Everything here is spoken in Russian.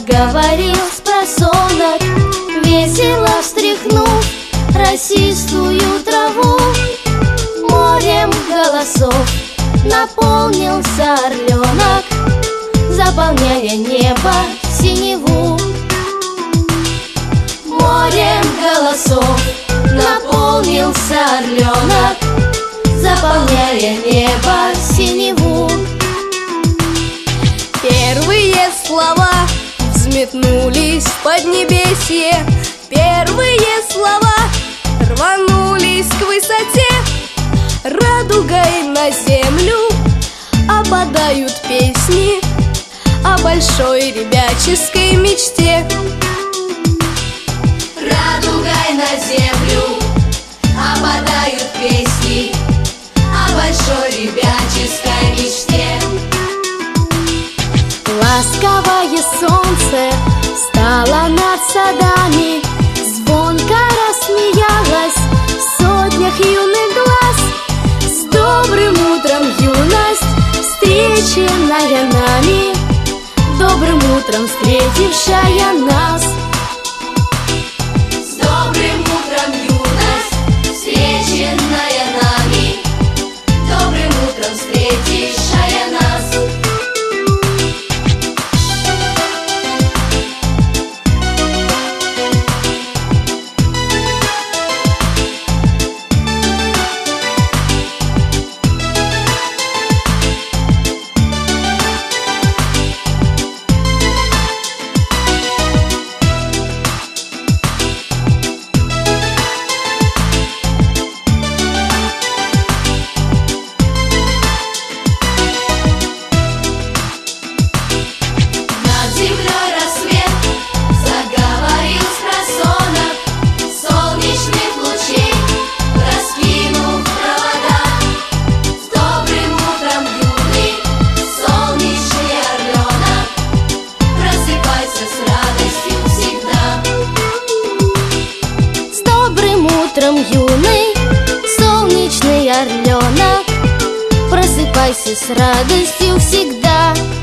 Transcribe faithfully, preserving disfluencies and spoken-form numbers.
заговорил с просонок, весело встряхнув росистую траву. Морем голосов наполнился орленок, заполняя небо синеву. Морем голосов наполнился орленок, заполняя небо синеву. Первые слова взметнулись в поднебесье, первые слова рванулись к высоте. Радугой на землю опадают песни о большой ребяческой мечте. Радугой на землю опадают песни о большой ребяческой мечте. Ласковое солнце встало над садами, звонко рассмеялось в сотнях юных глаз. С добрым утром, юность, встреченная нами, добрым утром встретившая нас. С добрым утром, юность, встреченная нами, добрым утром встретившая нас. Утром, юный, солнечный орленок, просыпайся с радостью всегда.